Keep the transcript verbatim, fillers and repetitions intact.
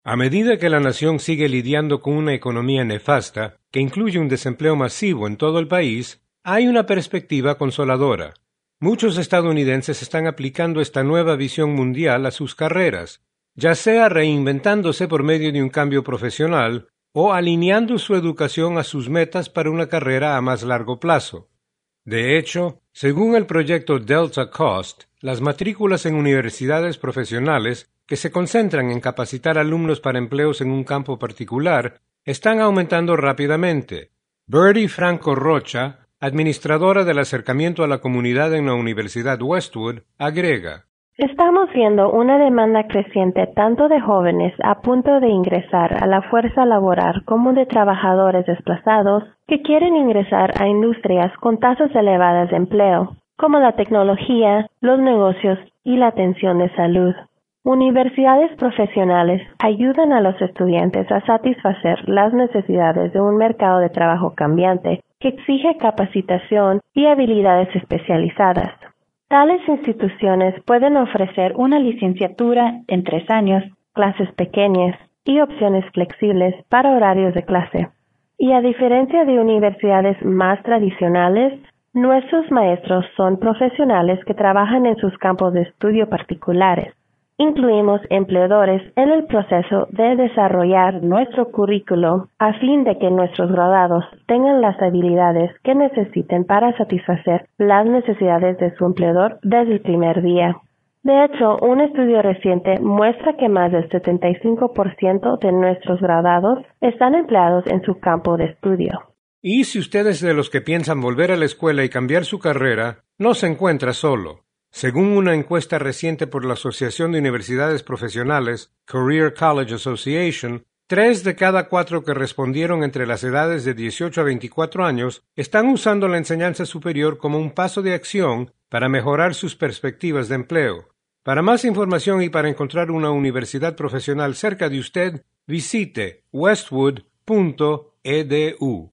A medida que la nación sigue lidiando con una economía nefasta, que incluye un desempleo masivo en todo el país, hay una perspectiva consoladora. Muchos estadounidenses están aplicando esta nueva visión mundial a sus carreras, ya sea reinventándose por medio de un cambio profesional o alineando su educación a sus metas para una carrera a más largo plazo. De hecho, según el proyecto Delta Cost, las matrículas en universidades profesionales que se concentran en capacitar alumnos para empleos en un campo particular están aumentando rápidamente. Birdie Franco Rocha, administradora del acercamiento a la comunidad en la Universidad Westwood, agrega: Estamos viendo una demanda creciente tanto de jóvenes a punto de ingresar a la fuerza laboral como de trabajadores desplazados que quieren ingresar a industrias con tasas elevadas de empleo, como la tecnología, los negocios y la atención de salud. Universidades profesionales ayudan a los estudiantes a satisfacer las necesidades de un mercado de trabajo cambiante que exige capacitación y habilidades especializadas. Tales instituciones pueden ofrecer una licenciatura en tres años, clases pequeñas y opciones flexibles para horarios de clase. Y a diferencia de universidades más tradicionales, nuestros maestros son profesionales que trabajan en sus campos de estudio particulares. Incluimos empleadores en el proceso de desarrollar nuestro currículo a fin de que nuestros graduados tengan las habilidades que necesiten para satisfacer las necesidades de su empleador desde el primer día. De hecho, un estudio reciente muestra que más del setenta y cinco por ciento de nuestros graduados están empleados en su campo de estudio. Y si usted es de los que piensan volver a la escuela y cambiar su carrera, no se encuentra solo. Según una encuesta reciente por la Asociación de Universidades Profesionales, Career College Association, tres de cada cuatro que respondieron entre las edades de dieciocho a veinticuatro años están usando la enseñanza superior como un paso de acción para mejorar sus perspectivas de empleo. Para más información y para encontrar una universidad profesional cerca de usted, visite westwood punto e d u.